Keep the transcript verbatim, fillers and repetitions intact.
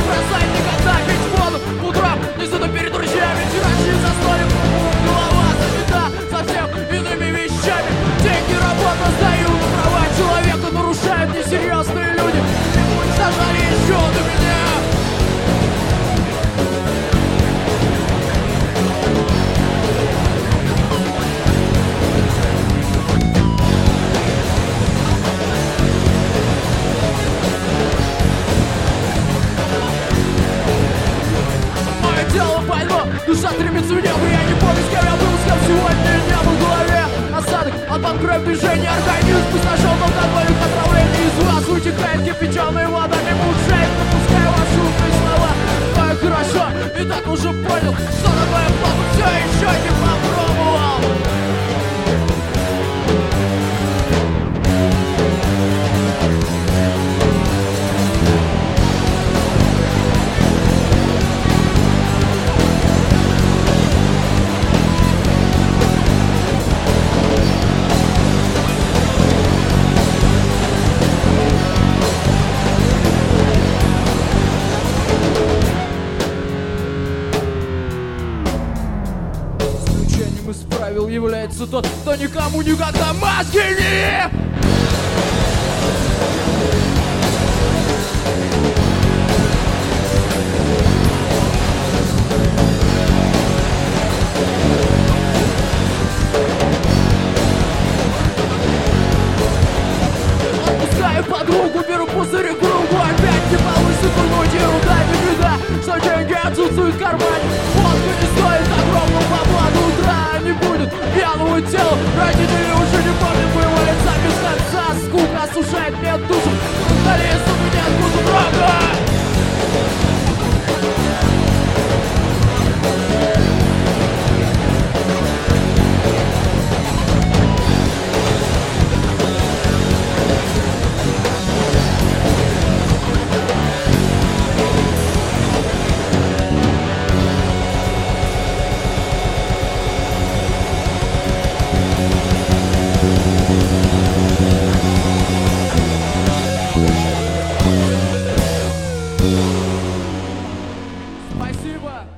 бросай никогда пить воду по утрам, не сюда перед друзьями. Вчерашний за столик, голова занята совсем иными вещами. Деньги, работа, сдаю на права человека, нарушают несерьезные люди. И пусть сожгли еще до меня. Душа стремится в небо, я не помню, с кем я был, с кем сегодня не был в голове. Осадок от банкрофт движения, организм пустошен алкоголем, отравление из вас утекает кипяченой водами, мучает, напуская ваши умные слова. Ой, хорошо, и так уже понял, что такое плохо, все еще не попробовал. Из правил является тот, кто никому никогда мозги не... Отпускаю подругу, беру пузырь кругу, опять не получится турнуть, ерунда, не беда, что деньги отсутствуют в кармане. Водка не стоит огромного бабла до утра. Не будет пьяного тела. Родители уже не помнят моего лица без конца. Скука осушает мне душу. Скорее, сука, нет вкуса дрога. Спасибо!